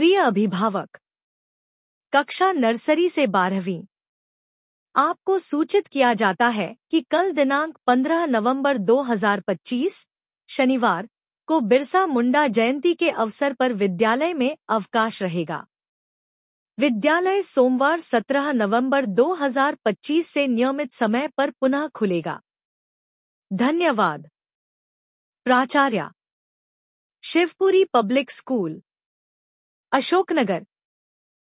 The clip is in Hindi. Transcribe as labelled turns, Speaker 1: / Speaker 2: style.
Speaker 1: प्रिय अभिभावक, कक्षा नर्सरी से 12वीं, आपको सूचित किया जाता है कि कल दिनांक 15 नवंबर 2025 शनिवार को बिरसा मुंडा जयंती के अवसर पर विद्यालय में अवकाश रहेगा। विद्यालय सोमवार 17 नवंबर 2025 से नियमित समय पर पुनः खुलेगा। धन्यवाद। प्राचार्य, शिवपुरी पब्लिक स्कूल, अशोकनगर।